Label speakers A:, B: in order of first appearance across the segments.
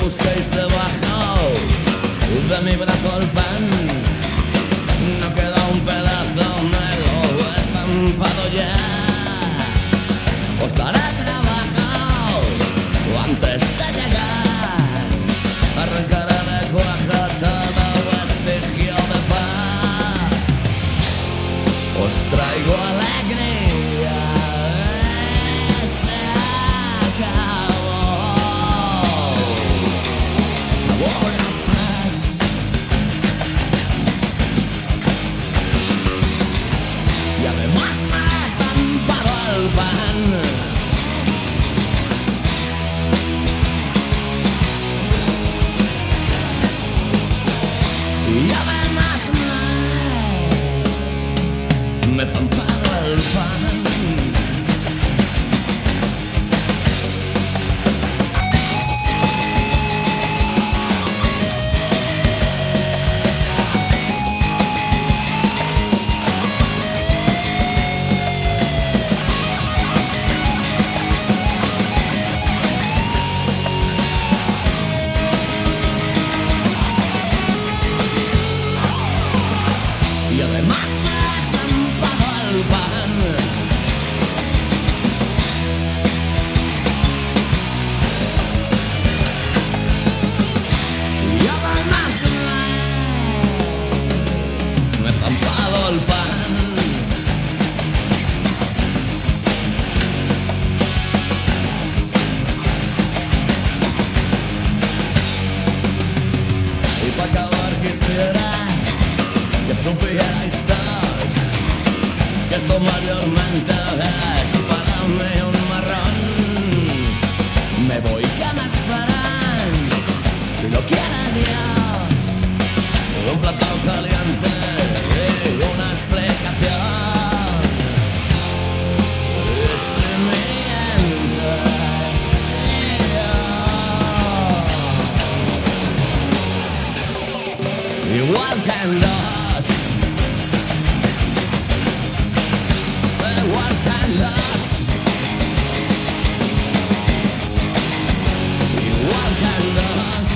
A: busquéis debajo de mi brazo el pan. No queda un pedazo, me lo he estampado ya. Os daré trabajo antes de llegar. Arrancaré de cuaja todo vestigio de paz. Os traigo alegría. Se acabó. Se acabó la paz. Y además me he estampado el pan. Y además me he estampado el pan. Y además me he estampado el pan. Y además me he estampado el pan. Y para acabar quisiera que supierais todos que esto mayormente es para mí un marrón. Me voy, que me esperan, si lo quiere Dios, un plato caliente y una explicación. Y si mientes, igual que en dos. Igual que en dos. Igual que en dos.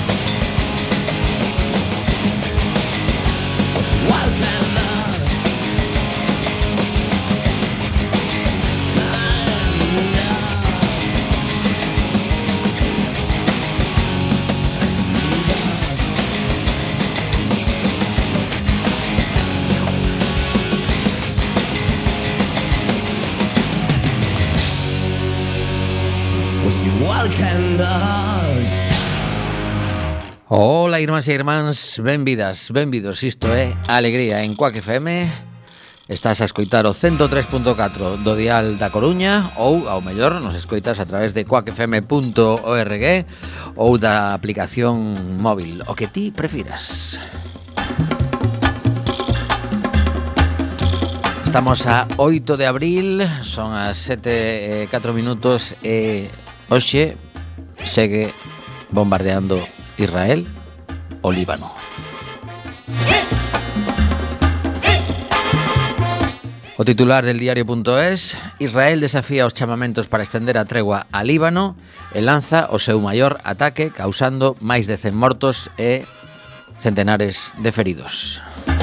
A: Pues igual que en dos. Pues igual que en dos.
B: Ola, irmáns e irmáns, benvidos, isto é Alegría en Quack FM. Estás a escoitar o 103.4 do dial da Coruña, ou, ao mellor, nos escoitas a través de quackfm.org ou da aplicación móvil, o que ti prefiras. Estamos a 8 de abril, son as 7:04 minutos e hoxe segue bombardeando Israel o Líbano. O titular del diario.es: Israel desafía os chamamentos para estender a tregua a Líbano e lanza o seu maior ataque, causando máis de 100 mortos e centenares de feridos.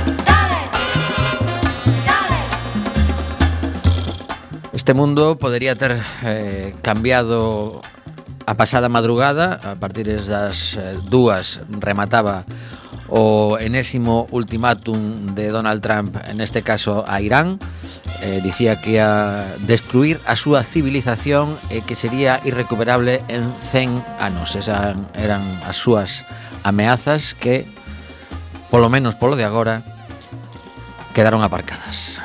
B: Este mundo podería ter cambiado a pasada madrugada. A partir das 2 remataba o enésimo ultimátum de Donald Trump, neste caso a Irán. Dicía que ia destruir a súa civilización e que sería irrecuperable en 100 anos. Esas eran as súas ameazas que, polo menos polo de agora, quedaron aparcadas.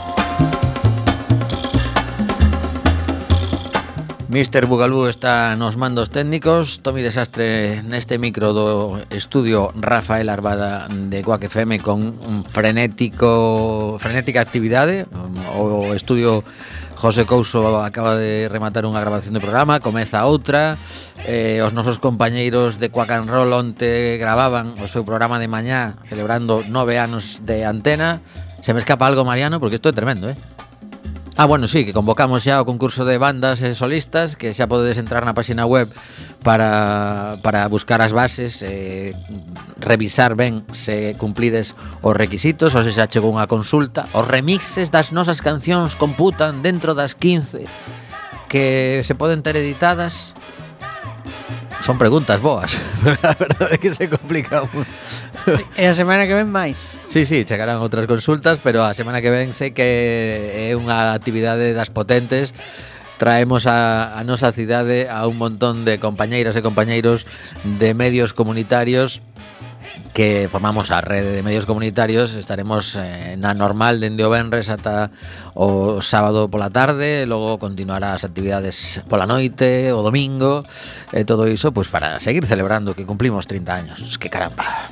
B: Mr. Bugalú está nos mandos técnicos. Tomi Desastre neste micro do estudio Rafael Arbada de Quack FM con un frenética actividade. O estudio José Couso acaba de rematar unha grabación do programa, comeza outra. Os nosos compañeiros de Quack and Roll onte gravaban o seu programa de mañá celebrando 9 anos de antena. Se me escapa algo, Mariano, porque isto é tremendo, Bueno, sí, que convocamos xa o concurso de bandas e solistas, que xa podedes entrar na página web para buscar as bases, revisar ben se cumplides os requisitos, ou se xa chegou unha consulta. Os remixes das nosas cancións computan dentro das 15 que se poden ter editadas. Son preguntas boas, pero a verdade é que se complica un...
C: E a semana que ven máis.
B: Sí, chegarán outras consultas, pero a semana que ven sei que é unha actividade das potentes. Traemos a nosa cidade a un montón de compañeiras e compañeiros de medios comunitarios que formamos a rede de medios comunitarios. Estaremos na normal dende o venres ata o sábado pola tarde, logo continuará as actividades pola noite, o domingo, e todo iso pois para seguir celebrando que cumplimos 30 años. Que caramba.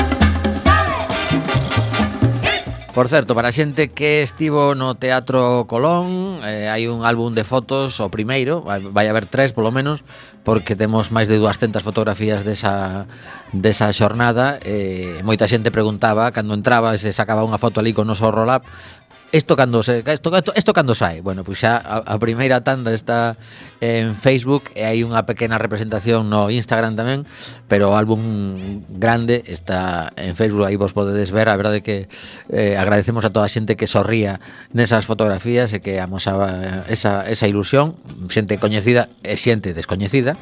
B: Por certo, para a xente que estivo no Teatro Colón, hai un álbum de fotos, o primeiro, vai haber 3 polo menos, porque temos máis de 200 fotografías desa xornada. Moita xente preguntaba cando entraba se sacaba unha foto ali con o noso roll-up. Isto cando sae? Bueno, pois xa a primeira tanda está en Facebook e hai unha pequena representación no Instagram tamén, pero o álbum grande está en Facebook, aí vos podedes ver. A verdade é que agradecemos a toda a xente que sorría nesas fotografías e que amosaba esa ilusión, xente coñecida e xente descoñecida.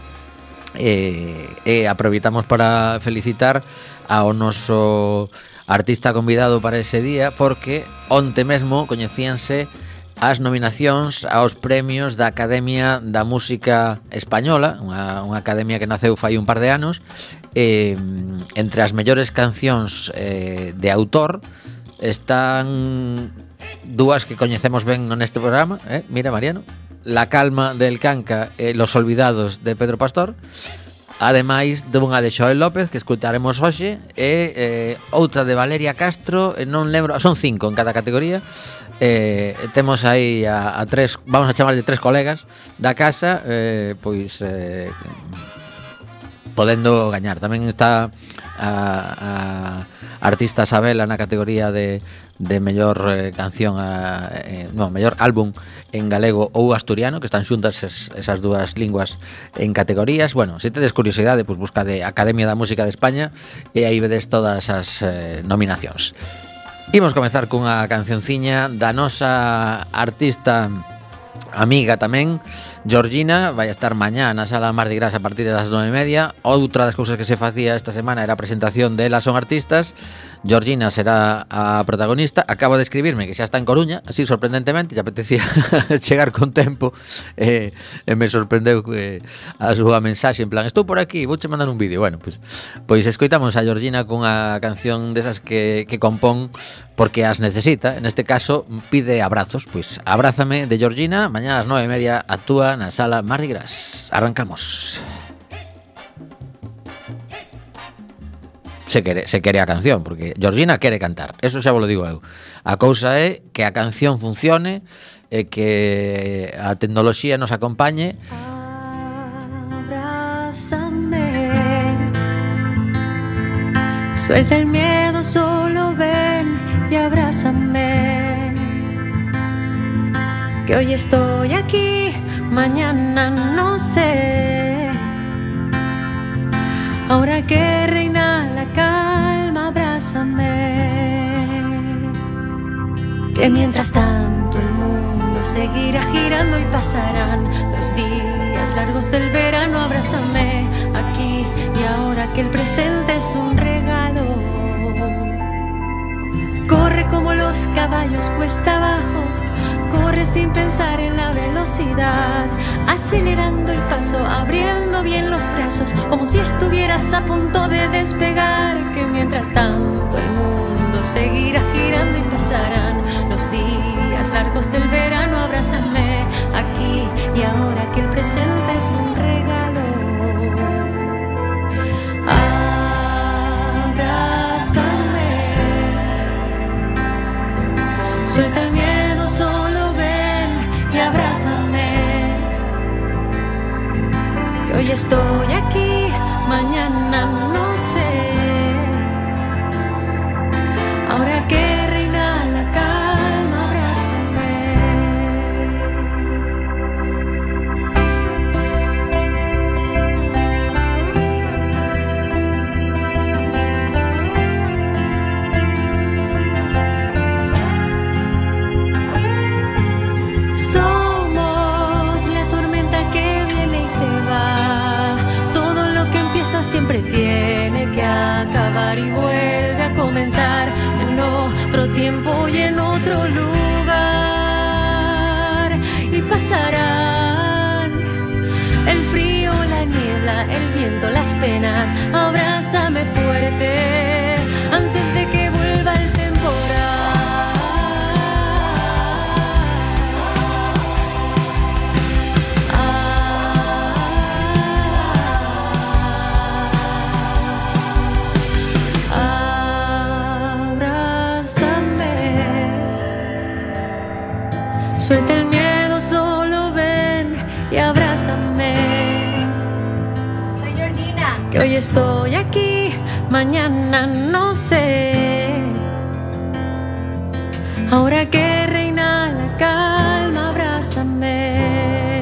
B: E aproveitamos para felicitar ao noso artista convidado para ese día, porque onte mesmo coñecíanse as nominacións aos premios da Academia da Música Española, unha academia que naceu fai un par de anos. Entre as mellores cancións de autor están dúas que coñecemos ben neste programa, mira, Mariano, La calma del Canca e Los olvidados de Pedro Pastor. Ademais dunha de Xoel López que escutaremos hoxe, e outra de Valeria Castro, non lembro, son 5 en cada categoría. Temos aí a 3, vamos a chamar de 3 colegas da casa, pois podendo gañar. Tamén está a artista Sabela na categoría de mellor canción, mellor álbum en galego ou asturiano, que están xuntas esas dúas linguas en categorías. Bueno, se tedes curiosidade, pois busca de Academia da Música de España e aí vedes todas as nominacións. Imos comezar cunha cancionciña da nosa artista amiga tamén, Georgina. Vai estar mañá na Sala Mardi Gras a partir das 9:30. Outra das cousas que se facía esta semana era a presentación de Elas son artistas. Georgina será a protagonista. Acaba de escribirme que xa está en Coruña, así sorprendentemente, xa apetecía chegar con tempo, e me sorprendeu a súa mensaxe en plan, estou por aquí, vouche mandar un vídeo. Bueno, pois escoitamos a Georgina cunha canción desas que compón porque as necesita. En este caso pide abrazos. Pois Abrázame de Georgina, mañá ás 9:30 actúa na Sala Mardi Gras. Arrancamos. Se quere a canción, porque Georgina quere cantar, eso xa vos lo digo eu. A cousa é que a canción funcione e que a tecnoloxía nos acompañe.
D: Abrázame, suelta el miedo, solo ven y abrázame, que hoy estoy aquí, mañana no sé. Ahora que reina la calma, abrázame, que mientras tanto el mundo seguirá girando y pasarán los días largos del verano. Abrázame aquí y ahora, que el presente es un regalo. Corre como los caballos cuesta abajo, corre sin pensar en la velocidad, acelerando el paso, abriendo bien los brazos, como si estuvieras a punto de despegar. Que mientras tanto el mundo seguirá girando y pasarán los días largos del verano. Abrázame aquí y ahora, que el presente es un regalo. Abrázame, suelta el miedo, solo ven y abrázame, que hoy estoy aquí, mañana no sé. Ahora que reina la calma, abrázame. acabar y vuelve a comenzar en otro tiempo y en otro lugar. Y pasarán el frío, la niebla, el viento, las penas. Abrázame fuerte antes de que vuelva el temporal. Suelta el miedo, solo ven y abrázame. Soy Jordina. Que hoy estoy aquí, mañana no sé. Ahora que reina la calma, abrázame.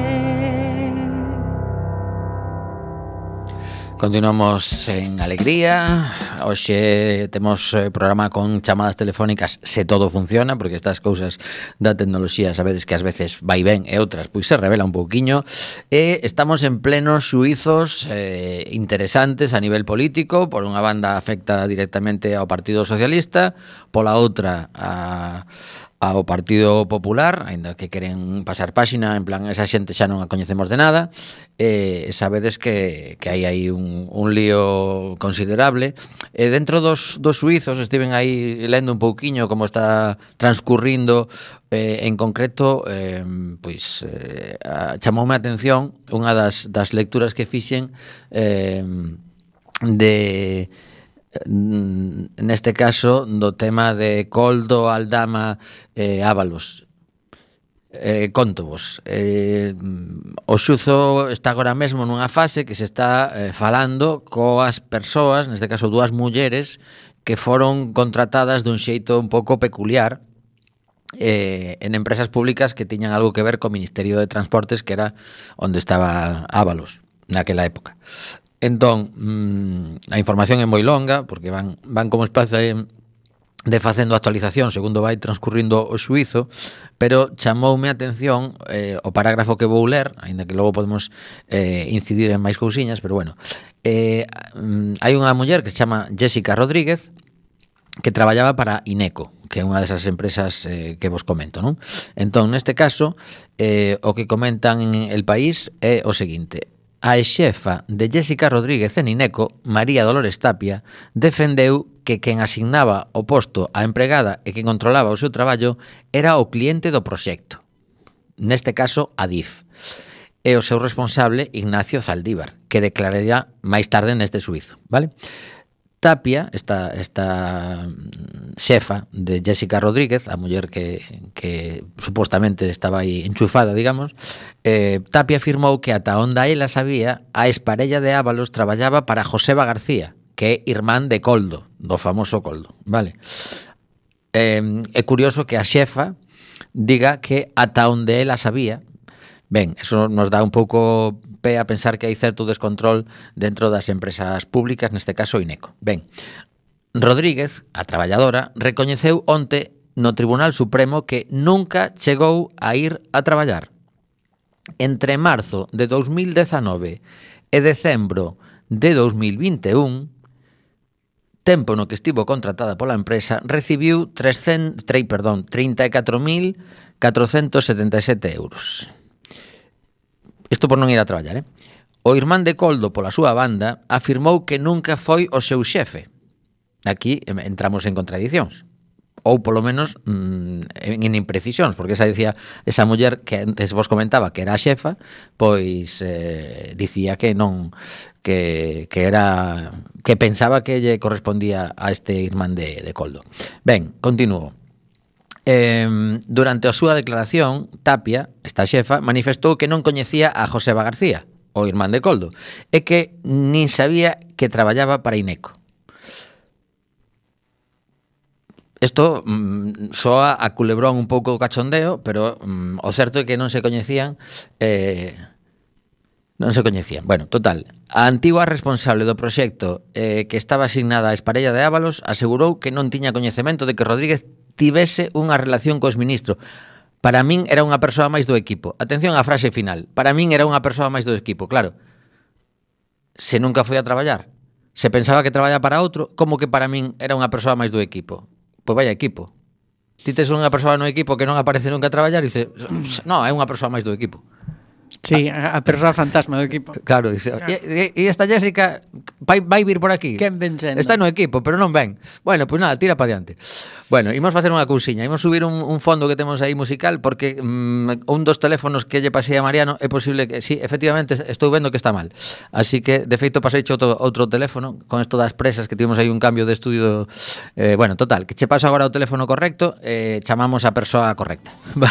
B: Continuamos en alegría. Hoxe temos programa con chamadas telefónicas se todo funciona, porque estas cousas da tecnoloxía sabedes que ás veces vai ben e outras pois se revela un pouquiño. E estamos en plenos xuizos interesantes a nivel político. Por unha banda afecta directamente ao Partido Socialista, pola outra ao Partido Popular, aínda que queren pasar páxina, en plan, esa xente xa non a coñecemos de nada. Sabedes que hai aí un lío considerable. Dentro dos xuizos estiven aí lendo un pouquiño como está transcurrindo, en concreto, chamoume a atención unha das lecturas que fixen neste caso do tema de Koldo, Aldama, Ábalos. Contovos. O xuzo está agora mesmo nunha fase que se está falando coas persoas, neste caso dúas mulleres, que foron contratadas dun xeito un pouco peculiar en empresas públicas que tiñan algo que ver co Ministerio de Transportes, que era onde estaba Ábalos naquela época. Entón, a información é moi longa, porque van como especie de facendo actualización segundo vai transcurrindo o xuizo, pero chamoume a atención o parágrafo que vou ler, aínda que logo podemos incidir en máis cousiñas, pero bueno, hai unha muller que se chama Jessica Rodríguez, que traballaba para Ineco, que é unha desas empresas que vos comento, non? Entón, neste caso, o que comentan en El País é o seguinte: a exefa de Jessica Rodríguez en Ineco, María Dolores Tapia, defendeu que quen asignaba o posto á empregada e quen controlaba o seu traballo era o cliente do proxecto, neste caso Adif, e o seu responsable Ignacio Zaldívar, que declararía máis tarde neste xuizo, vale? Tapia, esta xefa de Jessica Rodríguez, a muller que supostamente estaba aí enchufada, digamos, Tapia afirmou que ata onde ela sabía, a exparella de Ábalos traballaba para Joseba García, que é irmán de Koldo, do famoso Koldo, vale? É curioso que a xefa diga que ata onde ela sabía. Ben, eso nos dá un pouco pé a pensar que hai certo descontrol dentro das empresas públicas, neste caso Ineco. Ben, Rodríguez, a traballadora, recoñeceu onte no Tribunal Supremo que nunca chegou a ir a traballar. Entre marzo de 2019 e decembro de 2021, tempo no que estivo contratada pola empresa, recibiu 34.477 euros. Isto por non ir a traballar, O irmán de Koldo, pola súa banda, afirmou que nunca foi o seu xefe. Aquí entramos en contradicións. Ou, polo menos, en imprecisións, porque esa muller que antes vos comentaba que era a xefa, pois dicía que non, que pensaba que lle correspondía a este irmán de Koldo. Ben, continúo. Durante a súa declaración, Tapia, esta xefa, manifestou que non coñecía a Joseba García, o irmán de Koldo, e que nin sabía que traballaba para Ineco. Isto soa a culebrón un pouco cachondeo, pero o certo é que non se coñecían. Bueno, total, a antigua responsable do proxecto que estaba asignada a exparella de Ábalos asegurou que non tiña coñecemento de que Rodríguez tivese unha relación co exministro. Para min era unha persoa máis do equipo. Atención á frase final. Para min era unha persoa máis do equipo, claro. Se nunca foi a traballar, se pensaba que traballa para outro, como que para min era unha persoa máis do equipo. Pois vaya equipo. Ti tes unha persoa no equipo que non aparece nunca a traballar e dice, non, é unha persoa máis do equipo.
C: Sí, a persoa fantasma do equipo.
B: Claro, dice, e esta Jessica vai vir por aquí.
C: Quen ven sendo?
B: Está no equipo, pero non ven. Bueno, pois nada, tira para diante. Bueno, imos facer unha cousiña, imos subir un fondo que temos aí musical porque un dos teléfonos que lle pasei a Mariano é posible que, sí, efectivamente estou vendo que está mal. Así que, de feito, pasei outro teléfono con esto das presas que tivemos aí un cambio de estudio. Bueno, total, que che paso agora o teléfono correcto, chamamos a persoa correcta.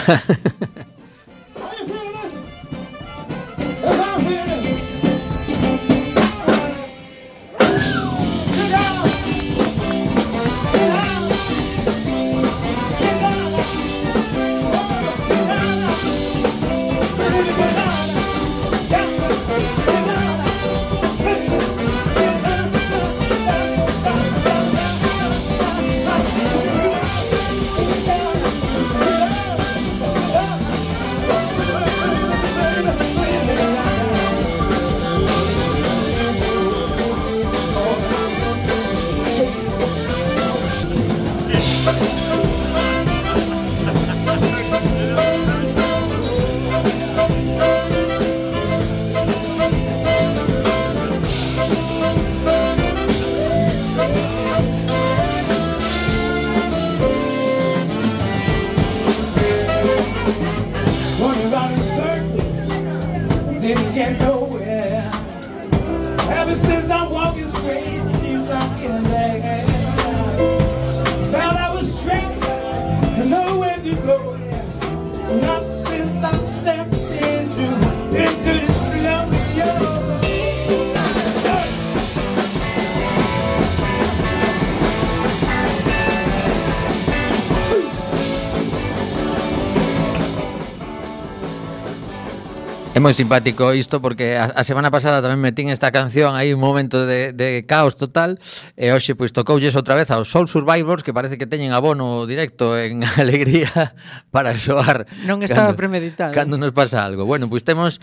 B: É moi simpático isto porque a semana pasada tamén metín esta canción aí un momento de caos total e hoxe pois tocoulles outra vez aos Soul Survivors que parece que teñen abono directo en Alegría para xoar.
C: Non estaba premeditado.
B: Cando nos pasa algo. Bueno, pois temos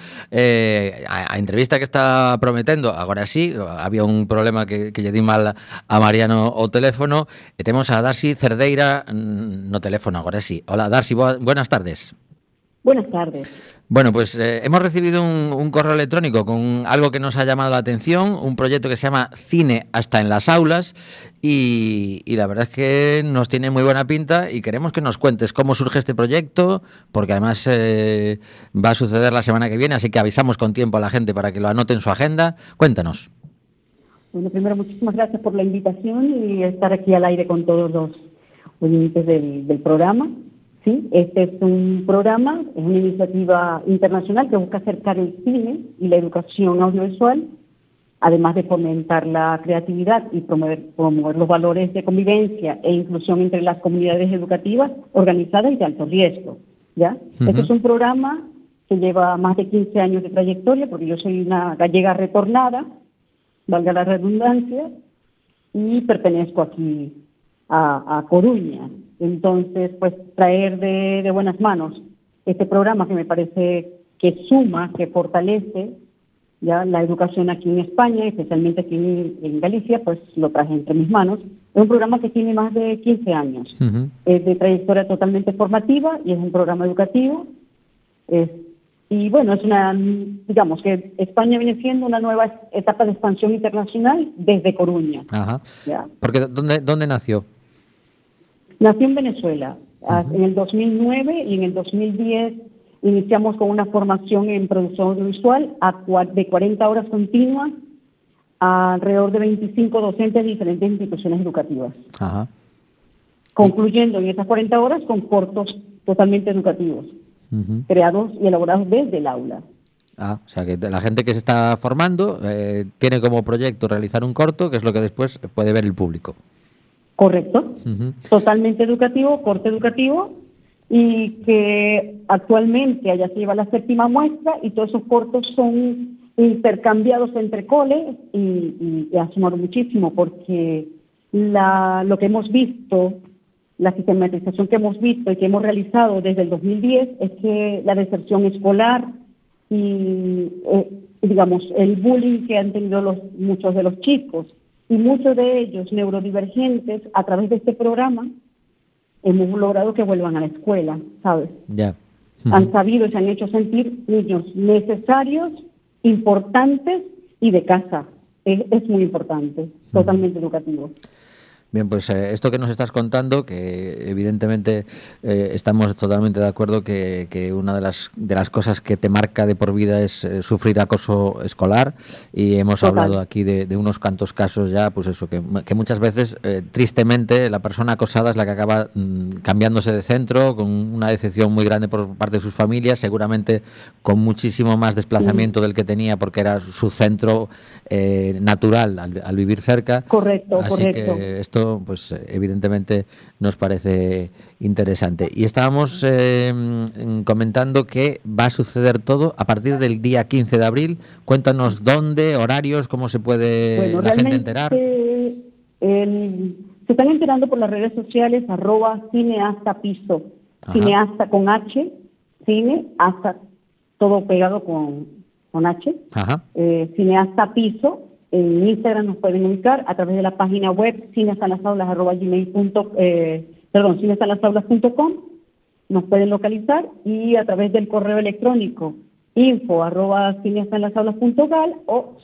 B: a entrevista que está prometendo, agora sí, había un problema que lle di mal a Mariano o teléfono e temos a Darcy Cerdeira no teléfono agora sí. Hola Darcy, buenas tardes.
E: Buenas tardes.
B: Bueno, pues hemos recibido un correo electrónico con algo que nos ha llamado la atención, un proyecto que se llama Cine hasta en las aulas y la verdad es que nos tiene muy buena pinta y queremos que nos cuentes cómo surge este proyecto, porque además va a suceder la semana que viene, así que avisamos con tiempo a la gente para que lo anote en su agenda. Cuéntanos.
E: Bueno, primero muchísimas gracias por la invitación y estar aquí al aire con todos los oyentes del programa. Sí, este es un programa, es una iniciativa internacional que busca acercar el cine y la educación audiovisual, además de fomentar la creatividad y promover los valores de convivencia e inclusión entre las comunidades educativas organizadas y de alto riesgo, ¿ya? Uh-huh. Este es un programa que lleva más de 15 años de trayectoria, porque yo soy una gallega retornada, valga la redundancia, y pertenezco aquí a Coruña. Entonces, pues traer de buenas manos este programa que me parece que suma, que fortalece ya la educación aquí en España, especialmente aquí en Galicia, pues lo traje entre mis manos. Es un programa que tiene más de 15 años. Uh-huh. Es de trayectoria totalmente formativa y es un programa educativo. Y bueno, es digamos que España viene siendo una nueva etapa de expansión internacional desde Coruña. Ajá. ¿Ya?
B: Porque ¿dónde nació?
E: Nació en Venezuela, uh-huh, en el 2009 y en el 2010 iniciamos con una formación en producción audiovisual de 40 horas continuas a alrededor de 25 docentes de diferentes instituciones educativas. Ajá. Concluyendo en esas 40 horas con cortos totalmente educativos, uh-huh, creados y elaborados desde el aula.
B: O sea que la gente que se está formando tiene como proyecto realizar un corto, que es lo que después puede ver el público.
E: Correcto, uh-huh, totalmente educativo, corte educativo, y que actualmente allá se lleva la 7ª muestra y todos esos cortos son intercambiados entre coles y ha sumado muchísimo porque lo que hemos visto, la sistematización que hemos visto y que hemos realizado desde el 2010 es que la deserción escolar y digamos el bullying que han tenido muchos de los chicos y muchos de ellos neurodivergentes, a través de este programa, hemos logrado que vuelvan a la escuela, ¿sabes?
B: Ya.
E: Han sabido y se han hecho sentir niños necesarios, importantes y de casa. Es muy importante, totalmente educativo.
B: Bien, pues esto que nos estás contando, que evidentemente estamos totalmente de acuerdo que una de las cosas que te marca de por vida es sufrir acoso escolar, y hemos hablado aquí de unos cuantos casos ya, pues eso, que muchas veces tristemente la persona acosada es la que acaba cambiándose de centro, con una decepción muy grande por parte de sus familias, seguramente con muchísimo más desplazamiento del que tenía porque era su centro natural al vivir cerca.
E: Correcto,
B: así
E: correcto.
B: Que esto, pues evidentemente nos parece interesante. Y estábamos comentando que va a suceder todo a partir del día 15 de abril. Cuéntanos dónde, horarios, cómo se puede la gente enterar.
E: Se están enterando por las redes sociales, @cineastapiso, cineasta con H, cine, hasta todo pegado con H, cineasta piso. En Instagram nos pueden ubicar a través de la página web cineastanlasaulas.com, nos pueden localizar, y a través del correo electrónico info@cineastanlasaulas.gal o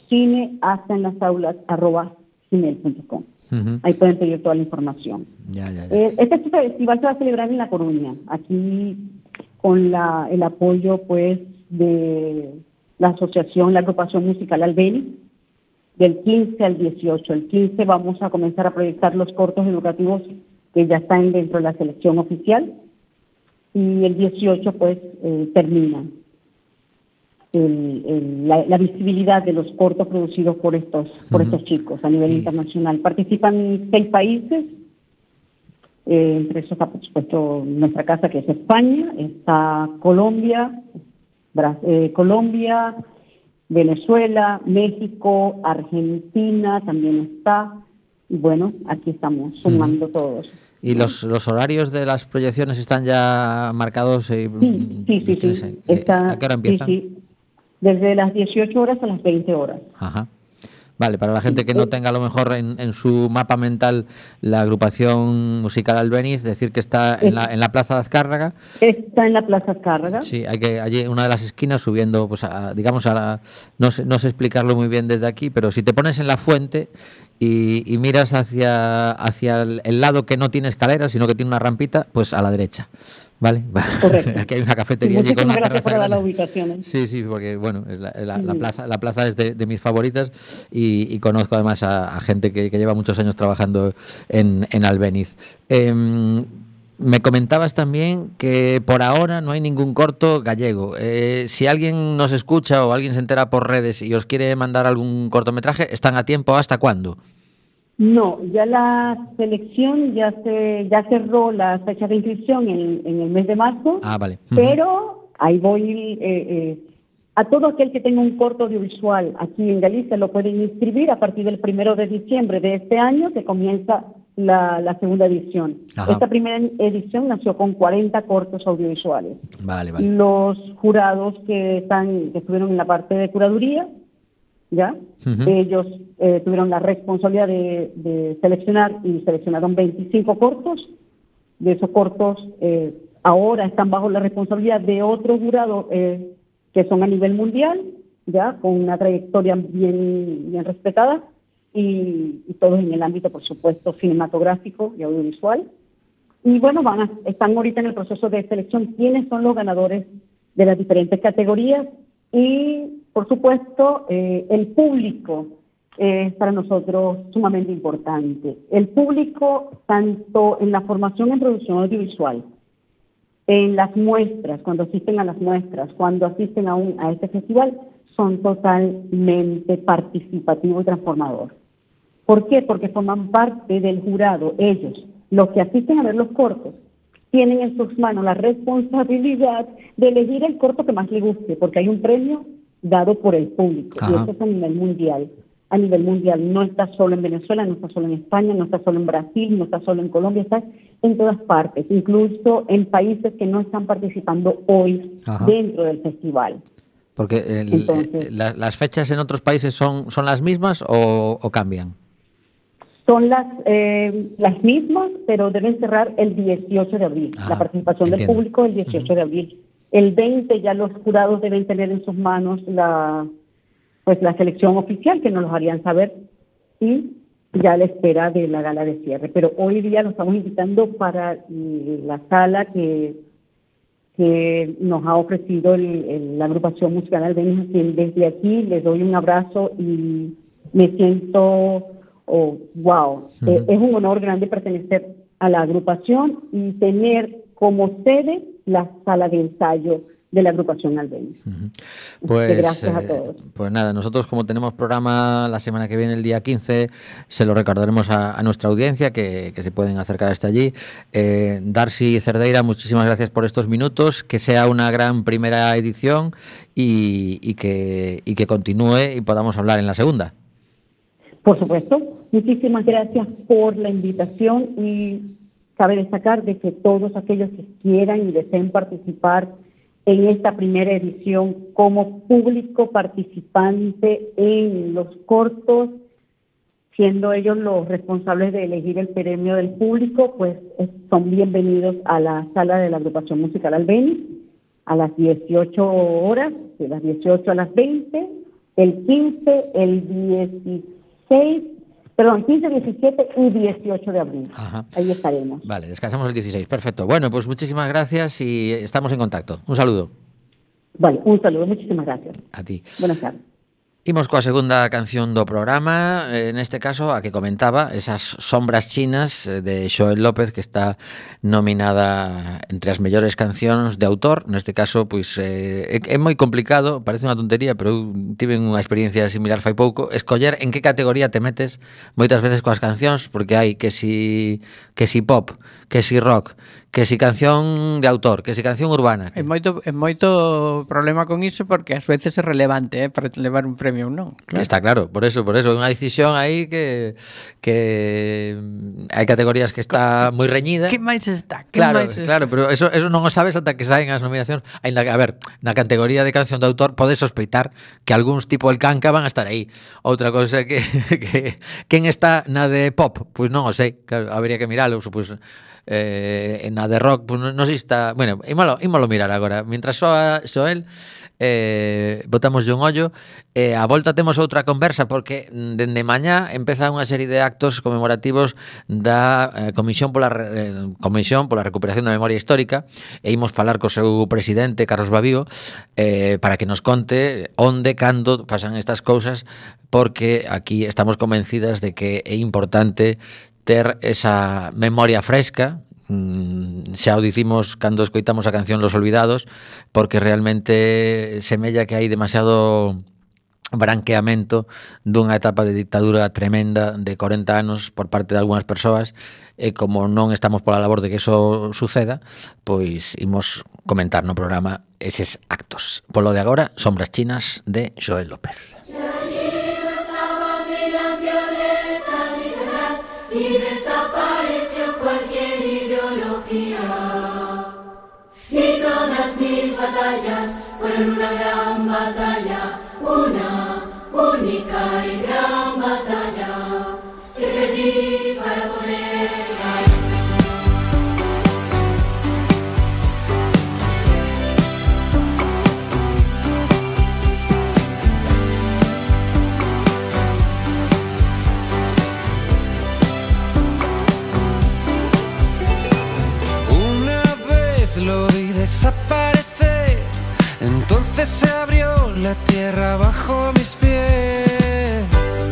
E: cineastanlasaulas@gmail.com. Ahí pueden pedir toda la información. Este festival se va a celebrar en La Coruña, aquí con el apoyo pues de la asociación, la agrupación musical Albéniz, del 15 al 18. El 15 vamos a comenzar a proyectar los cortos educativos que ya están dentro de la selección oficial, y el 18 pues termina la visibilidad de los cortos producidos por estos chicos a nivel internacional. Participan 6 países, entre esos está por supuesto nuestra casa, que es España, está Colombia, Venezuela, México, Argentina también está, y bueno, aquí estamos sumando todos.
B: ¿Y los horarios de las proyecciones están ya marcados?
E: Sí.
B: ¿A qué hora empiezan?
E: Sí. Desde las 18 horas a las 20 horas.
B: Ajá. Vale, para la gente que no tenga a lo mejor en su mapa mental la agrupación musical Albéniz, decir que está en la Plaza de Azcárraga. Está
E: en la Plaza Azcárraga.
B: Sí, allí una de las esquinas subiendo, pues no sé explicarlo muy bien desde aquí, pero si te pones en la fuente y miras hacia el lado que no tiene escaleras, sino que tiene una rampita, pues a la derecha. ¿Vale? Aquí hay una cafetería allí con una terraza grande.
E: Las ubicaciones.
B: Sí, porque bueno, la plaza es de mis favoritas, y conozco además a gente que lleva muchos años trabajando en Albéniz. Me comentabas también que por ahora no hay ningún corto gallego. Si alguien nos escucha o alguien se entera por redes y os quiere mandar algún cortometraje, ¿están a tiempo? ¿Hasta cuándo?
E: No, ya la selección ya cerró la fecha de inscripción en el mes de marzo.
B: Vale.
E: Pero ahí voy, a todo aquel que tenga un corto audiovisual aquí en Galicia lo pueden inscribir a partir del 1 de diciembre de este año, que comienza la segunda edición.
B: Ajá.
E: Esta primera edición nació con 40 cortos audiovisuales.
B: Vale.
E: Los jurados que estuvieron en la parte de curaduría, ¿ya? Ellos tuvieron la responsabilidad de seleccionar, y seleccionaron 25 cortos. De esos cortos ahora están bajo la responsabilidad de otro jurado que son a nivel mundial, ya con una trayectoria bien respetada, y todos en el ámbito, por supuesto, cinematográfico y audiovisual. Y bueno, están ahorita en el proceso de selección quiénes son los ganadores de las diferentes categorías. Y, por supuesto, el público es para nosotros sumamente importante. El público, tanto en la formación en producción audiovisual, en las muestras, cuando asisten a las muestras, cuando asisten a este festival, son totalmente participativos y transformadores. ¿Por qué? Porque forman parte del jurado. Ellos, los que asisten a ver los cortos, tienen en sus manos la responsabilidad de elegir el corto que más les guste, porque hay un premio dado por el público.
B: Ajá.
E: Y eso es a nivel mundial. A nivel mundial, no está solo en Venezuela, no está solo en España, no está solo en Brasil, no está solo en Colombia, está en todas partes, incluso en países que no están participando hoy
B: Ajá.
E: dentro del festival.
B: Porque las fechas en otros países son las mismas o cambian.
E: Son las mismas, pero deben cerrar el 18 de abril. La participación del público el 18 de abril. El 20 ya los jurados deben tener en sus manos la selección oficial, que nos los harían saber, y ya a la espera de la gala de cierre. Pero hoy día los estamos invitando para la sala que nos ha ofrecido la agrupación musical Albéniz. Desde aquí les doy un abrazo y me siento, wow, es un honor grande pertenecer a la agrupación y tener como sede la sala de ensayo de la agrupación Albéniz.
B: Pues,
E: gracias a todos.
B: Pues nada, nosotros como tenemos programa la semana que viene, el día 15, se lo recordaremos a nuestra audiencia que se pueden acercar hasta allí. Darcy Cerdeira, muchísimas gracias por estos minutos, que sea una gran primera edición y que continúe y podamos hablar en la segunda.
E: Por supuesto, muchísimas gracias por la invitación y cabe destacar de que todos aquellos que quieran y deseen participar en esta primera edición como público participante en los cortos, siendo ellos los responsables de elegir el premio del público, pues son bienvenidos a la sala de la agrupación musical Albéniz a las 18 horas, de las 18 a las 20, el 15, el 15, 17 y 18 de abril.
B: Ajá.
E: Ahí estaremos.
B: Vale, descansamos el 16. Perfecto. Bueno, pues muchísimas gracias y estamos en contacto. Un saludo.
E: Vale, un saludo. Muchísimas gracias.
B: A ti.
E: Buenas tardes.
B: Imos coa segunda canción do programa, neste caso a que comentaba, esas sombras chinas de Xoel López, que está nominada entre as mellores cancións de autor. Neste caso, pois é moi complicado, parece unha tontería, pero eu tive unha experiencia similar fai pouco, escoller en que categoría te metes moitas veces coas cancións, porque hai que si pop, que si rock, que si canción de autor, que si canción urbana.
C: É moito problema con iso, porque ás veces é relevante para levar un premio ou non.
B: Claro. Está claro, por eso é unha decisión aí que hai categorías que está moi reñida.
C: Que máis está?
B: Claro, pero eso non o sabes ata que saen as nominacións. Ainda que, a ver, na categoría de canción de autor podes sospeitar que algúns tipo el Canca van a estar aí. Outra cousa que quen está na de pop, pois non o sei, claro, habría que miralo, pois na de rock, pues non sei está, bueno, ímolo mirar agora. Mientras soa Xoel, botamos un ollo. A volta temos outra conversa, porque dende mañá empeza unha serie de actos conmemorativos da Comisión pola Recuperación da Memoria Histórica, e imos falar co seu presidente, Carlos Babío, para que nos conte onde, cando pasan estas cousas, porque aquí estamos convencidas de que é importante ter esa memoria fresca. Xa o dicimos cando escoitamos a canción Los Olvidados, porque realmente semella que hai demasiado branqueamento dunha etapa de dictadura tremenda de 40 anos por parte de algunhas persoas, e como non estamos pola labor de que eso suceda, pois imos comentar no programa eses actos. Polo de agora, Sombras Chinas de Xoel López.
F: Y desapareció cualquier ideología, y todas mis batallas fueron una gran batalla, una única y gran batalla que perdí para poder ganar.
G: Lo vi desaparecer, entonces se abrió la tierra bajo mis pies.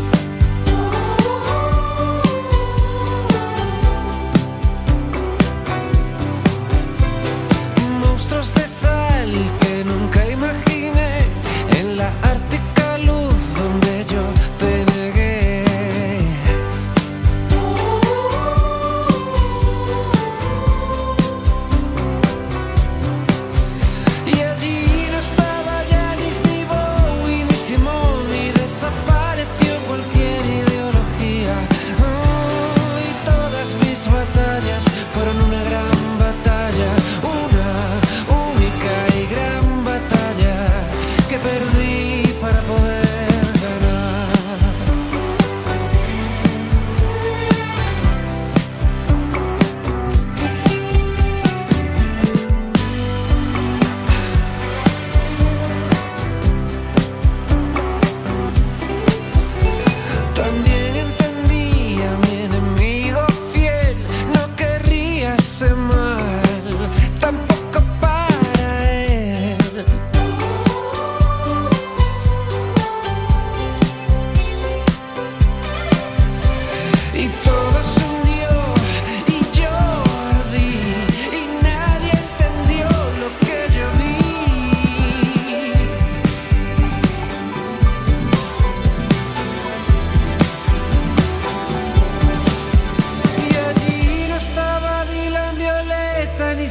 G: Monstruos de sal que nunca imaginé, en la ártica luz donde yo te negué. Y allí no estaba Janis, ni Bowie, ni Simone,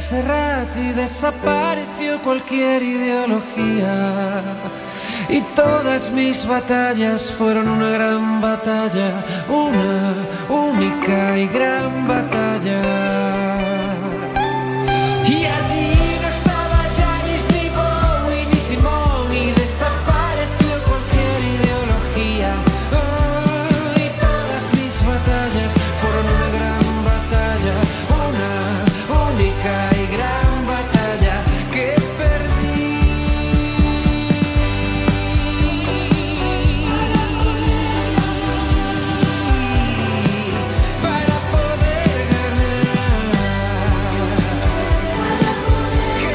G: Serrat y desapareció cualquier ideología. Y todas mis batallas fueron una gran batalla, una única y gran batalla. Y allí no estaba Janis, ni Bowie, ni Simón, y desapareció cualquier ideología. Oh, y todas mis batallas fueron una gran batalla, una única y gran batalla que perdí. Para poder ganar, que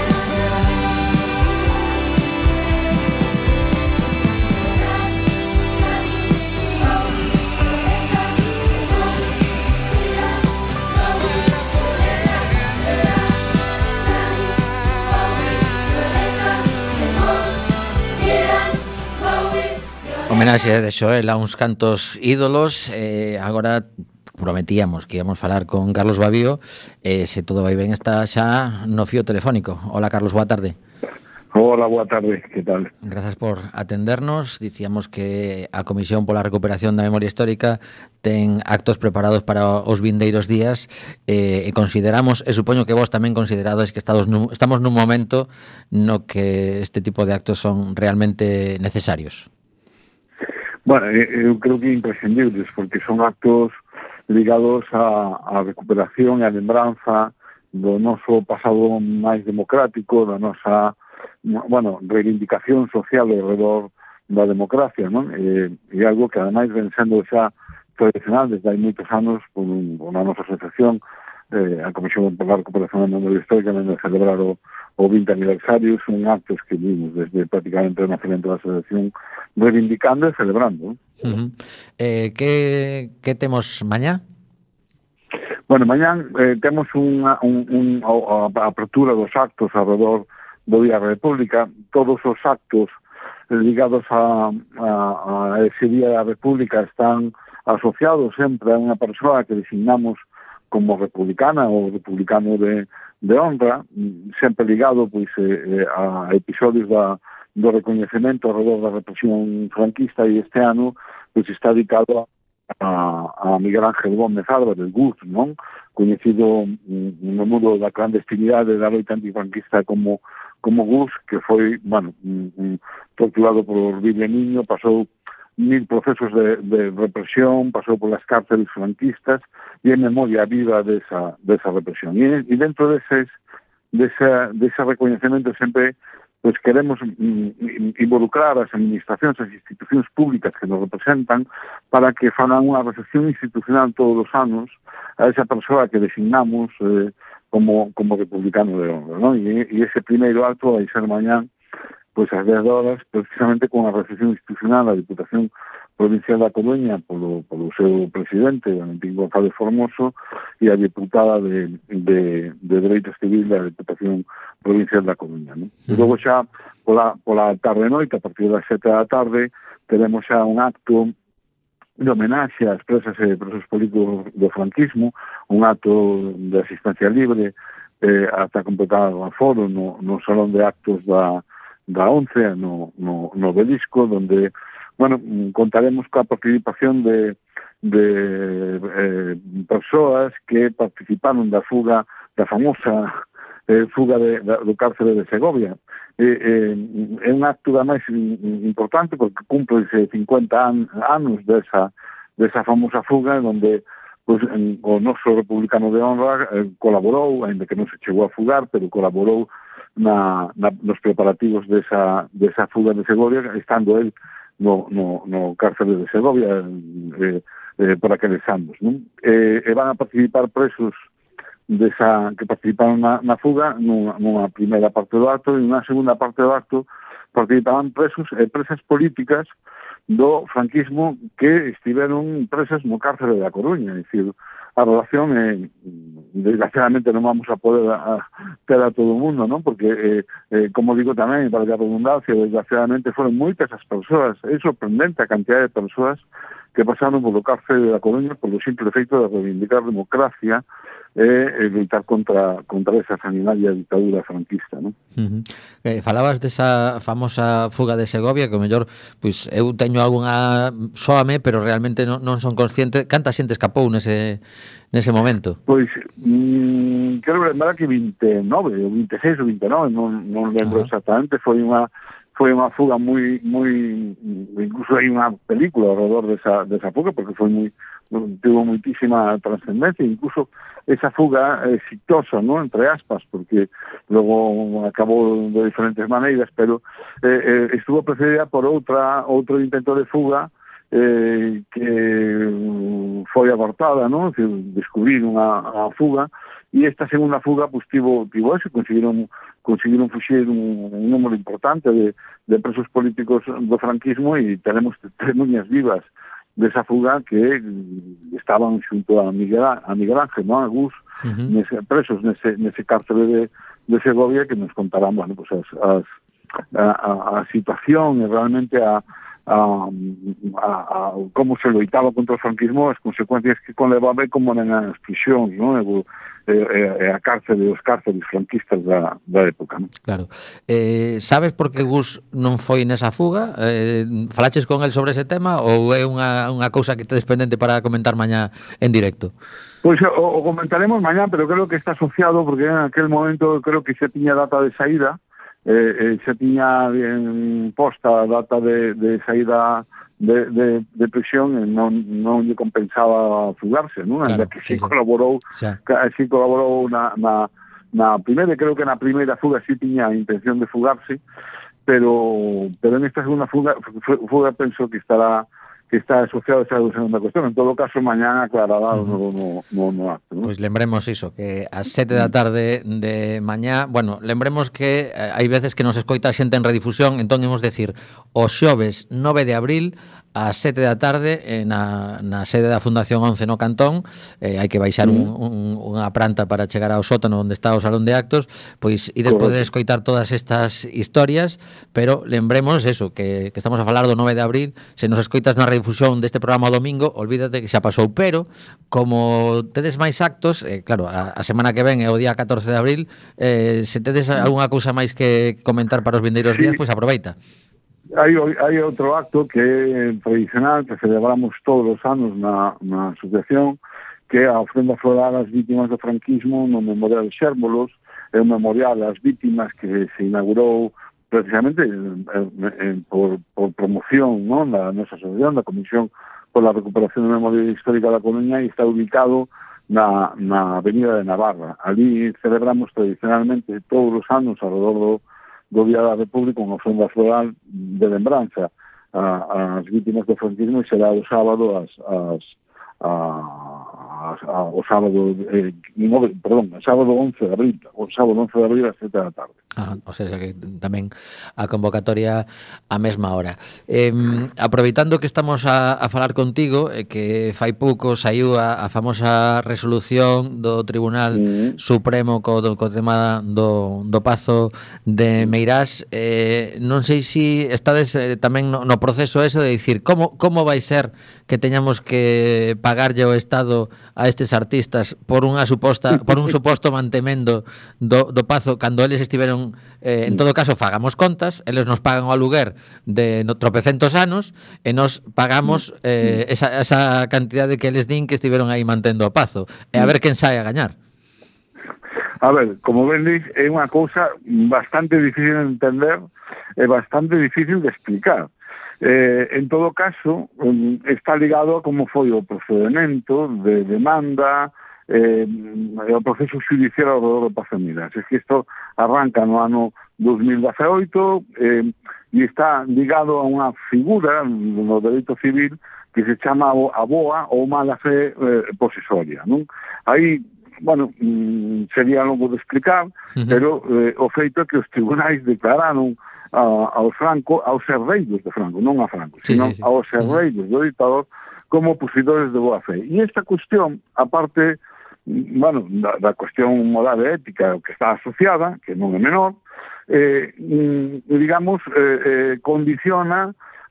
B: Homenaxe de Xoel a uns cantos ídolos. Agora prometíamos que íamos falar con Carlos Babío. Se todo vai ben, está xa no fío telefónico. Hola, Carlos, boa tarde.
H: Hola, boa tarde, que tal?
B: Grazas por atendernos. Dicíamos que a Comisión pola Recuperación da Memoria Histórica ten actos preparados para os vindeiros días, e consideramos, e supoño que vos tamén considerades que estamos nun momento no que este tipo de actos son realmente necesarios.
H: Bueno, eu creo que imprescindibles, porque son actos ligados á recuperación e á lembranza do noso pasado máis democrático, da nosa, bueno, reivindicación social alrededor da democracia, non? E algo que ademais ven sendo xa tradicional desde hai moitos anos por a nosa asociación, a Comisión pola Recuperación da Memoria Histórica, de celebrar o 20 aniversario. Son actos que vimos desde prácticamente o nacemento da asociación reivindicando e celebrando.
B: Que temos mañá?
H: Bueno, mañá temos a apertura dos actos alrededor do Día da República. Todos os actos ligados a ese Día da República están asociados sempre a unha persoa que designamos como republicana ou republicano de honra, sempre ligado pois a episodios do recoñecemento alrededor da represión franquista, e este ano pois está dedicado a Miguel Ángel Gómez Álvarez, Gus, non? Coñecido no mundo da clandestinidade da loita antifranquista como Gus, que foi, bueno, torturado por Biblia Niño, pasou 1000 procesos de represión, pasou polas cárceles franquistas e en memoria viva desa represión. E dentro dese recoñecemento sempre pues queremos involucrar as administracións, as institucións públicas que nos representan, para que fagan unha recepción institucional todos os anos a esa persoa que designamos como republicano de honra, ¿no? E ese primeiro acto vai ser mañán pois ás 10 horas, precisamente con a recepción institucional da Diputación Provincial da Coruña polo seu presidente, Valentín González Formoso, e a diputada de Dereitos Civil da Diputación Provincial da Coruña, ¿no? E logo xa pola tarde noite, a partir das 7 da tarde, teremos xa un acto de homenaxe ás presas e presos políticos do franquismo, un acto de asistencia libre hasta completar o aforo no Salón de Actos da 11, no Belisco, donde, bueno, contaremos coa participación de persoas que participaron da fuga, da famosa fuga do cárcere de Segovia. É un acto da máis importante porque cumpre 50 anos desa famosa fuga, onde pues, o noso republicano de honra colaborou, ainda que non se chegou a fugar, pero colaborou nos preparativos desa fuga de Segovia, estando él no cárcere de Segovia por aqueles anos, non? E van a participar presos que participaron na fuga nunha primeira parte do acto, e nunha segunda parte do acto participaban presos e presas políticas do franquismo que estiveron presas no cárcere da Coruña. É dicir, a relación desgraciadamente non vamos a poder ter a todo o mundo, non? Porque, como digo tamén, para a redundancia, desgraciadamente foron moitas as persoas. É sorprendente a cantidad de persoas que pasaron polo cárcere da Coruña polo simple feito de reivindicar democracia e lutar contra esa sanguinaria ditadura franquista, non?
B: Falabas desa famosa fuga de Segovia, que o mellor, pois, eu teño algunha soame, pero realmente non son consciente. Canta xente escapou nese momento?
H: Pois, quero lembrar que 29, ou 26 ou 29, non lembro exactamente, foi unha fuga moi incluso hai unha película alrededor desa fuga, porque tuvo muitísima trascendencia, incluso esa fuga exitosa, ¿no?, entre aspas, porque logo acabou de diferentes maneiras, pero estuvo precedida por outro intento de fuga que foi abortada, ¿no?, descubrir unha fuga, e esta segunda fuga pues tivo eso, conseguiron fuxir un número importante de presos políticos do franquismo, e tenemos testemunhas vivas desa fuga que estaban xunto a Miguel Ángel, ¿no?, Agus, presos nese cárcere de Segovia, que nos contarán, bueno, pues a situación e realmente a como se loitaba contra o franquismo, as consecuencias que conlevaba e como eran as prisións, ¿no?, a cárceles franquistas da época, ¿no?
B: Claro. Sabes por que Gus non foi nesa fuga? Falaches con el sobre ese tema ou é unha cousa que tedes pendente para comentar mañá en directo?
H: Pois o comentaremos mañá, pero creo que está asociado porque en aquel momento creo que se tiña data de saída, se tiña posta a data de saída de prisión, e non lle compensaba fugarse, non? Claro, que sí colaborou na primeira, creo que na primeira fuga sí tiña a intención de fugarse, pero en esta segunda fuga penso que está asociado a esa segunda cuestión. En todo caso, mañana aclarará no acto, ¿no?
B: Pois lembremos iso, que ás 7 da tarde de mañá, bueno, lembremos que hai veces que nos escoita a xente en redifusión, entón imos decir, o xoves 9 de abril, ás 7 da tarde, na sede da Fundación 11 no Cantón, hai que baixar unha pranta para chegar ao sótano onde está o salón de actos, pois ides poder escoitar todas estas historias, pero lembremos eso, que estamos a falar do 9 de abril. Se nos escoitas na redifusión deste programa o domingo, olvídate que xa pasou, pero como tedes máis actos, claro, a semana que ven é o día 14 de abril, se tedes algunha cousa máis que comentar para os vindeiros días, pois aproveita.
H: Hai outro acto que é tradicional, que celebramos todos os anos na asociación, que é a ofrenda floral ás vítimas do franquismo no Memorial de Xérmolos. É un memorial ás vítimas que se inaugurou precisamente por promoción, ¿no?, da nosa asociación, da Comisión por la Recuperación da Memoria Histórica da Coruña, e está ubicado na Avenida de Navarra. Ali celebramos tradicionalmente todos os anos alrededor do Día da República unha ofrenda floral de lembranza ás vítimas do franquismo, e será o sábado sábado 11 de abril, ás 7 da tarde.
B: O sea, que tamén a convocatoria a mesma hora. Aproveitando que estamos a falar contigo, que fai pouco saiu a famosa resolución do Tribunal Supremo co tema do Pazo de Meirás, non sei se estades tamén no proceso ese de dicir como vai ser que teñamos que pagarlle ao Estado a estes artistas por un suposto mantemendo do Pazo, cando eles estiveron, en todo caso fagamos contas, eles nos pagan o aluguer de tropecentos anos e nos pagamos esa cantidade que eles din que estiveron aí mantendo o Pazo, e a ver quen sai a gañar.
H: A ver, como ben dis, é unha cousa bastante difícil de entender e bastante difícil de explicar. En todo caso, está ligado a como foi o procedimento de demanda, o proceso judicial alrededor do Pazo de Meirás. Es que isto arranca no ano 2018 e está ligado a unha figura no dereito civil que se chama a boa ou mala fe posesoria, non? Aí, bueno, sería longo de explicar, pero o feito é que os tribunais declararon aos herdeiros de Franco, non a Franco, sino aos herdeiros do dictador como poseedores de boa fe. E esta cuestión, aparte, bueno, da cuestión moral e ética que está asociada, que non é menor, digamos, condiciona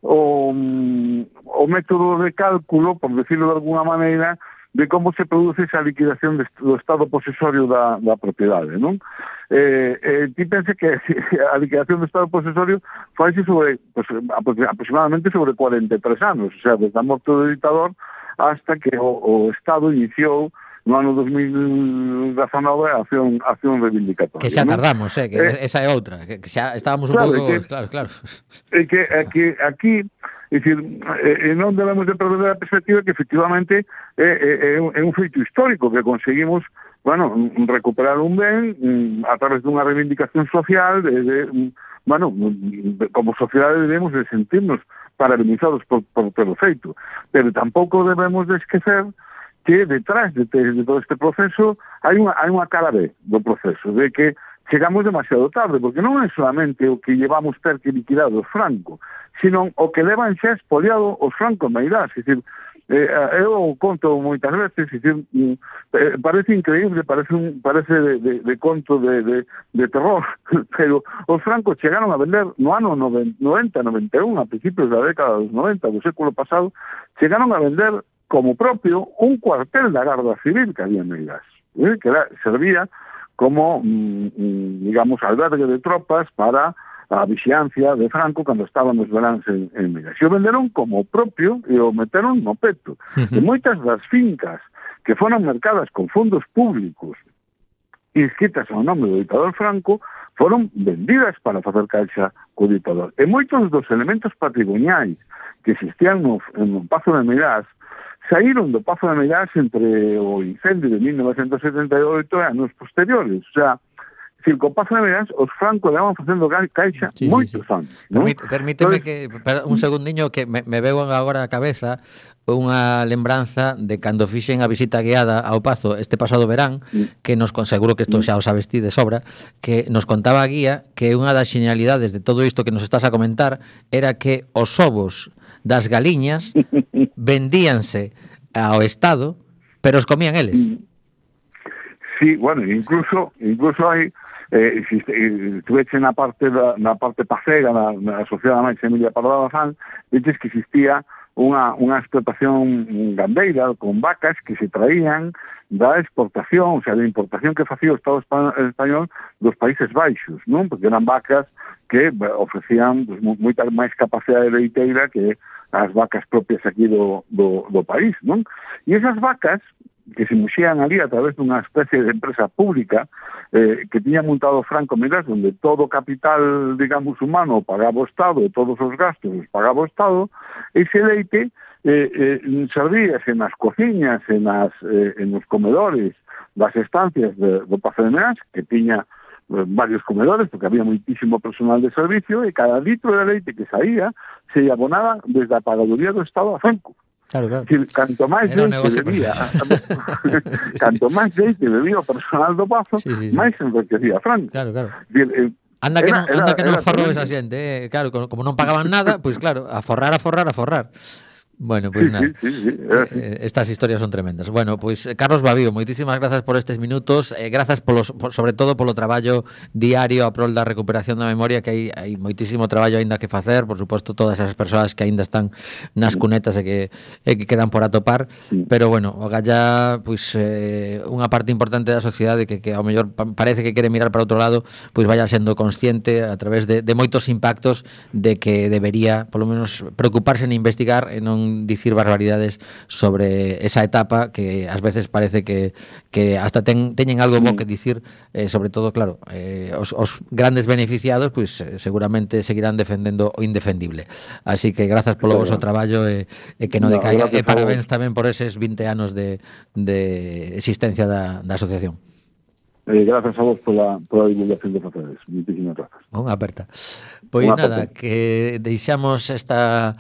H: o método de cálculo, por decirlo de alguna maneira, de como se produce esa liquidación do estado posesorio da propiedade, non? Ti pense que a liquidación do estado posesorio faise sobre, pues, aproximadamente sobre 43 anos, o sea, desde a morte do dictador hasta que o Estado iniciou no ano 2019 a acción reivindicatoria.
B: Que xa tardamos, que esa é outra, que xa estábamos un pouco... Claro.
H: É que aquí, é dicir, non debemos de perder a perspectiva que efectivamente é un feito histórico que conseguimos, bueno, recuperar un ben a través dunha reivindicación social como sociedade debemos de sentirnos parabenizados por pelo feito, pero tampouco debemos de esquecer que detrás de todo este proceso hai unha cara B do proceso, de que chegamos demasiado tarde, porque non é solamente o que llevamos ter que liquidar os Franco, sino o que levan xa expoliado os Franco Meirás. É dicir, eu conto moitas veces, é dicir, parece increíble, parece de conto de terror, pero os Franco chegaron a vender no ano 90-91, a principios da década dos 90, do século pasado, chegaron a vender como propio un cuartel da Garda Civil que había en Meirás, que servía como, digamos, albergue de tropas para a vixiancia de Franco cando estaban nos veráns en Meirás. E o venderon como propio e o meteron no peto. E moitas das fincas que foron mercadas con fondos públicos inscritas ao nome do ditador Franco foron vendidas para facer caixa co ditador. E moitos dos elementos patrimoniais que existían no Pazo de Meirás saíron do Pazo de Meirás entre o incendio de 1978 e anos posteriores. O sea, co Pazo de Meirás, os Franco levan facendo caixa moitos anos.
B: Permíteme que un segundiño que me veo agora a cabeza unha lembranza de cando fixen a visita guiada ao Pazo este pasado verán, que nos seguro que isto xa o sabes ti de sobra, que nos contaba a guía que unha das xenialidades de todo isto que nos estás a comentar era que os ovos das galiñas vendíanse ao Estado, pero os comían eles.
H: Sí, bueno, incluso hai estuveche na parte pacega na Sociedade máis Emilia Pardo Bazán, dices que existía unha explotación gandeira con vacas que se traían da exportación, o sea, da importación que facía o Estado español dos Países Baixos, non? Porque eran vacas que ofrecían pues, moita máis capacidade leiteira que as vacas propias aquí do país, non? E esas vacas que se muxían ali a través dunha especie de empresa pública que tiña montado Franco Meirás, donde todo capital, digamos, humano pagaba o Estado e todos os gastos os pagaba o Estado, ese leite servíase nas cociñas e nos comedores das estancias do Pazo de Meirás, que tiña varios comedores, porque había moitísimo personal de servicio, e cada litro de leite que saía se abonaba desde a pagaduría do Estado a Franco.
B: Claro.
H: Canto máis leite bebía, canto máis leite bebía o personal do Pazo, máis enriquecía Franco.
B: Claro. Anda que non forrou esa xente, claro, como non pagaban nada, pois claro, a forrar. Bueno, pues nada. Sí. Estas historias son tremendas. Bueno, pues Carlos Babío, moitísimas grazas por estes minutos, grazas sobre todo polo traballo diario a prol da recuperación da memoria, que hai moitísimo traballo aínda que facer, por suposto todas esas persoas que aínda están nas cunetas e que quedan por atopar, pero bueno, o galla pues unha parte importante da sociedade que ao mellor parece que quere mirar para outro lado, pues vaya sendo consciente a través de moitos impactos de que debería, polo menos, preocuparse en investigar e non dicir barbaridades sobre esa etapa que ás veces parece que hasta teñen algo bo que dicir, sobre todo, claro, os grandes beneficiados pues seguramente seguirán defendendo o indefendible. Así que grazas polo voso traballo e que non decaiga, e parabéns tamén por eses 20 anos de existencia da asociación.
H: Grazas a vos pola divulgación de faceres. Muchísimas grazas.
B: Unha aperta. Pois nada, que deixamos esta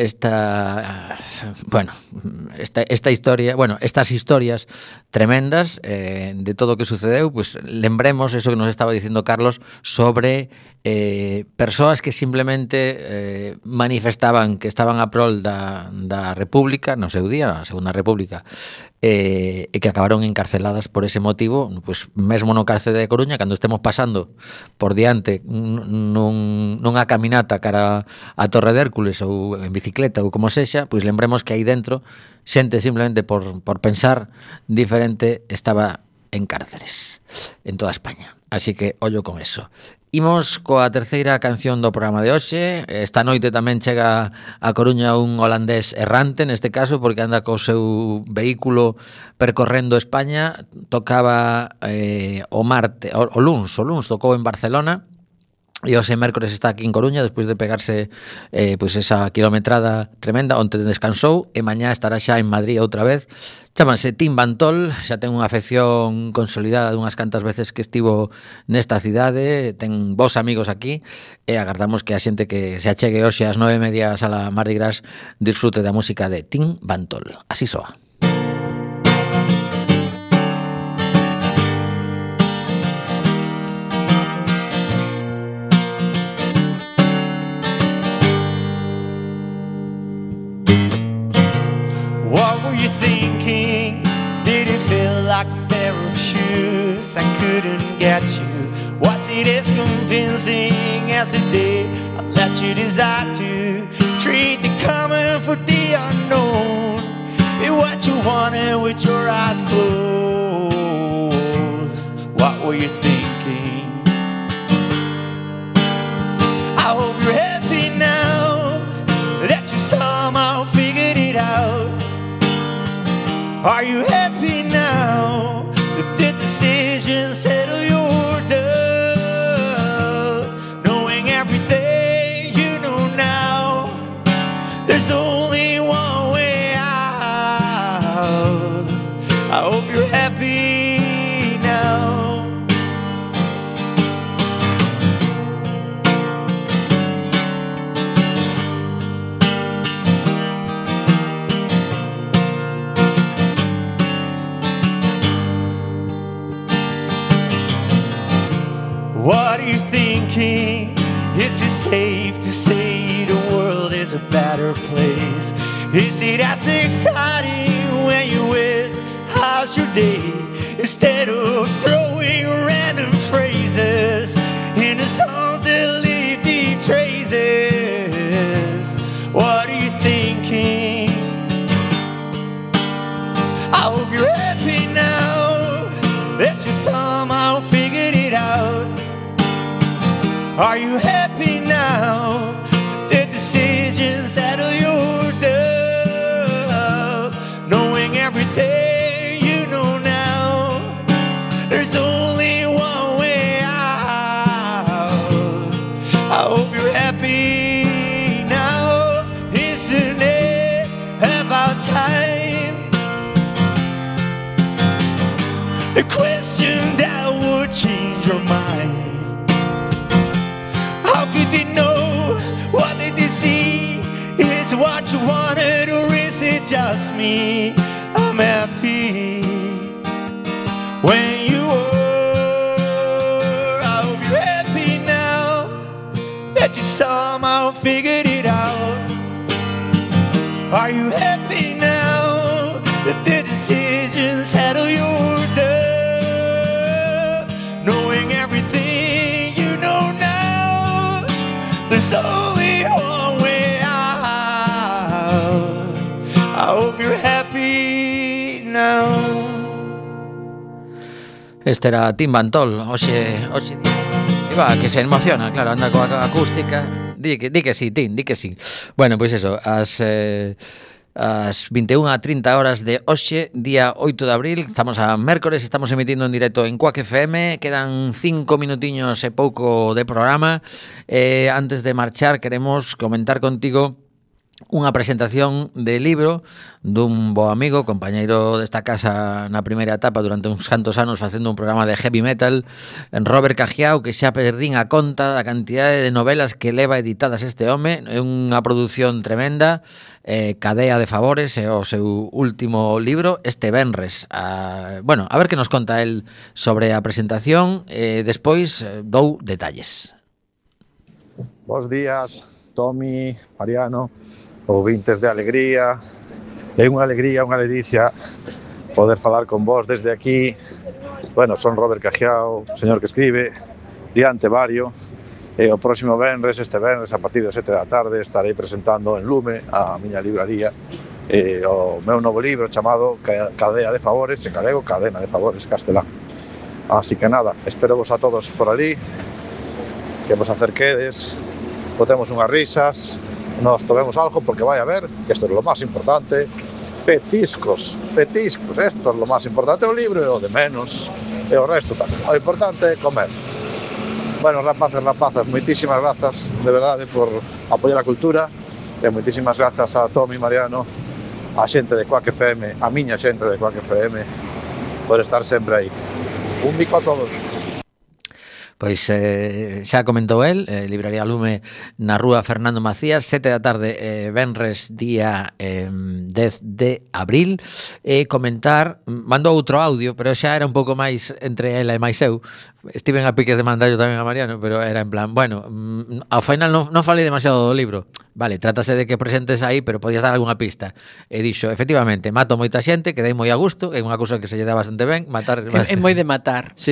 B: historia, estas historias tremendas de todo o que sucedeu, pues lembremos eso que nos estaba dicindo Carlos sobre persoas que simplemente manifestaban que estaban a prol da República, no seu día, a Segunda República, e que acabaron encarceladas por ese motivo, pois mesmo no cárcere de Coruña, cando estemos pasando por diante nunha caminata cara a Torre de Hércules ou en bicicleta ou como sexa, pois lembremos que aí dentro xente simplemente por pensar diferente estaba en cárceres en toda España. Así que ollo con eso. Imos coa terceira canción do programa de hoxe. Esta noite tamén chega a Coruña un holandés errante, neste caso, porque anda co seu vehículo percorrendo España. Tocaba o luns tocou en Barcelona, e hoxe mércores está aquí en Coruña despois de pegarse pois esa kilometrada tremenda, onde descansou, e mañá estará xa en Madrid outra vez. Chámanse Tim Bantol, xa ten unha afección consolidada dunhas cantas veces que estivo nesta cidade, ten vos amigos aquí, e agardamos que a xente que se achegue hoxe ás 9:30 a Sala Mardi Gras disfrute da música de Tim Bantol. Así soa.
I: What were you thinking? Did it feel like a pair of shoes? I couldn't get you. Was it as convincing as the day I let you decide to treat the common for the unknown? Be what you wanted with your eyes closed. What were you thinking? I hope you're happy now that you somehow figured it out. Are you happy now that the decision settle your doubt? Knowing everything you know now, there's only one way out. I hope you're happy now. What are you thinking? Is it safe to say the world is a better place? Is it as exciting when you ask, how's your day? Instead of throwing random phrases in the songs that leave deep traces. What are you thinking? I hope you're happy now that you somehow figured it out. Are you happy now? The decisions settle your doubt. Knowing everything you know now, there's only one way out. I hope you're happy now. Isn't it about time? The question that would change your mind. How could they know? What did they see? Is what you wanted, or is it just me? I'm happy when you were. I hope you're happy now that you somehow figured it out. Are you happy now that the decisions settle your doubt? Knowing everything you know now, there's only one way out. I hope you're happy now.
B: Este era Tim Bantol. Oxe iba, que se emociona, claro, anda coa acústica. Di que sí, Tim, di que sí. Bueno, pois eso, as 21:30 horas de hoxe, día 8 de abril. Estamos a mércores, estamos emitindo en directo en Quack FM. Quedan 5 minutiños e pouco de programa. Antes de marchar, queremos comentar contigo unha presentación de libro dun bo amigo, compañeiro desta casa na primeira etapa durante uns cantos anos facendo un programa de heavy metal, en Robert Cajiao, que xa perdín a conta da cantidade de novelas que leva editadas este home. É unha produción tremenda. Cadea de Favores é o seu último libro este venres. Bueno, a ver que nos conta el sobre a presentación, despois dou detalles.
J: Bos días, Tomi, Mariano, ouvintes de Alegría. É unha alegría, unha ledicia poder falar con vos desde aquí. Bueno, son Robert Cajiao, señor que escribe, Diante Vario. O próximo venres, este venres, a partir das 7 da tarde, estarei presentando en Lume, a miña libraría, o meu novo libro chamado Cadea de Favores, en galego, Cadena de Favores, castelán. Así que nada, espero vos a todos por ali, que vos acerquedes, botemos unhas risas, nos tomemos algo, porque vai a ver, que isto é lo máis importante, petiscos, esto é lo máis importante, o libro é o de menos, e o resto tamén, o importante é comer. Bueno, rapazas, moitísimas grazas de verdade por apoiar a cultura e moitísimas grazas a Tommy, Mariano, a xente de Quack FM, a miña xente de Quack FM, por estar sempre aí. Un bico a todos.
B: Pois xa comentou el, Libraría Lume na rúa Fernando Macías, 7 da tarde, venres día 10 de abril, e comentar, mandou outro audio, pero xa era un pouco máis entre ela e máis eu. Estiven a piques de mandallo tamén a Mariano, pero era en plan, bueno, ao final non falei demasiado do libro. Vale, trátase de que presentes aí, pero podías dar algunha pista. E dixo, efectivamente, mato moita xente, quedei moi a gusto, é unha cousa que se lle dá bastante ben, matar...
C: É moi de matar.
B: Sí.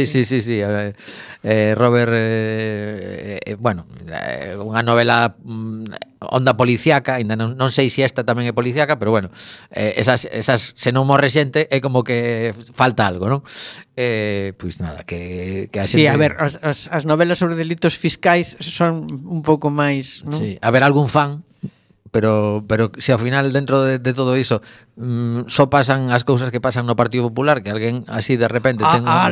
B: Robert, bueno, unha novela onda policíaca, ainda non sei se esta tamén é policíaca, pero bueno, esas se non morre xente é como que falta algo, non? Pois nada, que a xente...
C: Sí, a ver, as novelas sobre delitos fiscais son un pouco máis, non?
B: Sí, a ver, algún fan, pero se ao final dentro de todo iso só pasan as cousas que pasan no Partido Popular, que alguén así de repente ten
C: xa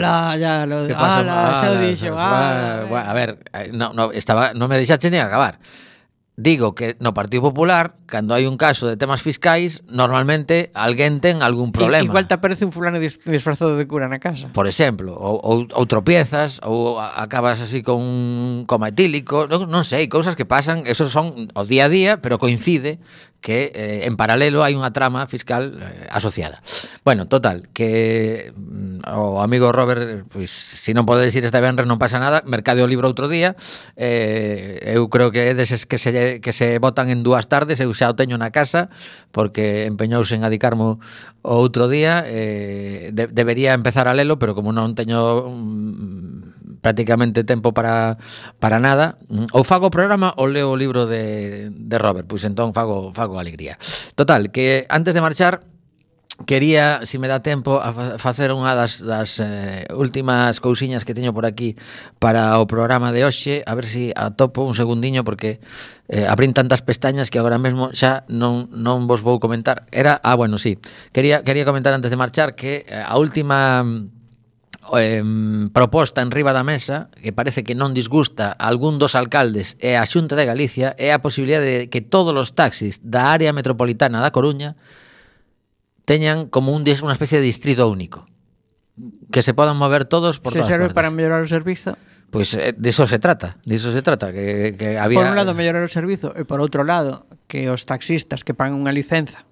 C: o dixo.
B: A ver, non me deixaste ni acabar. Digo que no Partido Popular, cando hai un caso de temas fiscais, normalmente alguén ten algún problema.
C: Igual te aparece un fulano disfrazado de cura na casa.
B: Por exemplo, ou tropiezas, ou acabas así con un coma etílico, non sei, cousas que pasan, esos son o día a día, pero coincide que en paralelo hai unha trama fiscal asociada. Bueno, total, que o amigo Robert, pois, se non pode dicir este venres non pasa nada, mercade o libro outro día, eu creo que é deses que se botan en 2 tardes, eu xa o teño na casa, porque empeñouse en adicarmo o outro día, debería empezar a lelo, pero como non teño prácticamente tempo para nada, ou fago o programa ou leo o libro de Robert, pois entón fago alegría. Total, que antes de marchar quería, se me dá tempo, a facer unha das últimas cousiñas que teño por aquí para o programa de hoxe, a ver se atopo un segundiño, porque abrín tantas pestañas que agora mesmo xa non vos vou comentar. Bueno, sí, quería comentar antes de marchar que a última proposta en riba da mesa, que parece que non disgusta a algún dos alcaldes e a Xunta de Galicia, é a posibilidade de que todos os taxis da área metropolitana da Coruña teñan como unha especie de distrito único, que se podan mover todos por todas partes.
C: Se serve para mellorar o servizo?
B: Pois diso se trata, que había...
C: Por un lado mellorar o servizo, e por outro lado que os taxistas que pagan unha licenza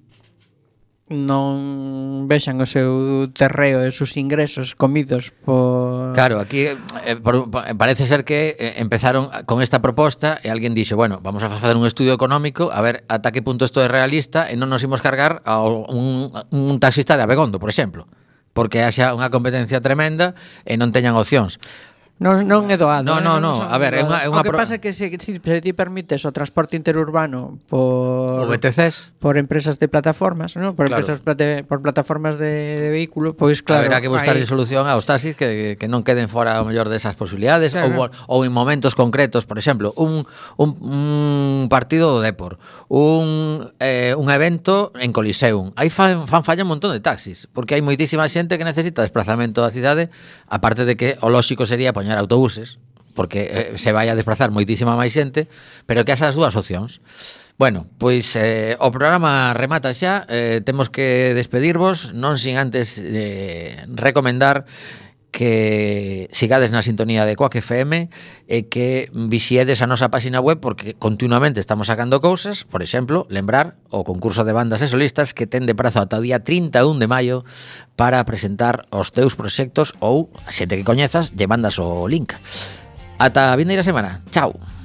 C: non vexan o seu terreo e os seus ingresos comidos por...
B: Claro, aquí parece ser que empezaron con esta proposta e alguén dixo, bueno, vamos a facer un estudio económico a ver ata que punto isto é realista e non nos imos cargar a un taxista de Abegondo, por exemplo, porque haxa unha competencia tremenda e non teñan opcións.
C: Non é doado.
B: No. A ver, é unha
C: o que pasa é que se ti permites o transporte interurbano por
B: VTCs,
C: por empresas de plataformas, ¿no? Por empresas por plataformas de vehículo, pois claro.
B: Haberá que buscar solución aos taxis que non queden fora o mellor desas posibilidades, claro. ou en momentos concretos, por exemplo, un partido do Depor, un evento en Coliseum. Aí fan falla un montón de taxis, porque hai moitísima xente que necesita desplazamento da cidade, aparte de que o lóxico sería poñer autobuses, porque se vai a desplazar moitísima máis xente, pero que esas dúas opcións. Bueno, pois o programa remata xa, temos que despedirvos, non sin antes recomendar que sigades na sintonía de Quack FM e que vixiedes a nosa páxina web, porque continuamente estamos sacando cousas. Por exemplo, lembrar o concurso de bandas e solistas que ten de prazo ata o día 31 de maio para presentar os teus proxectos ou, a xente que coñezas, lle mandas o link. Ata a vindeira semana. Chao.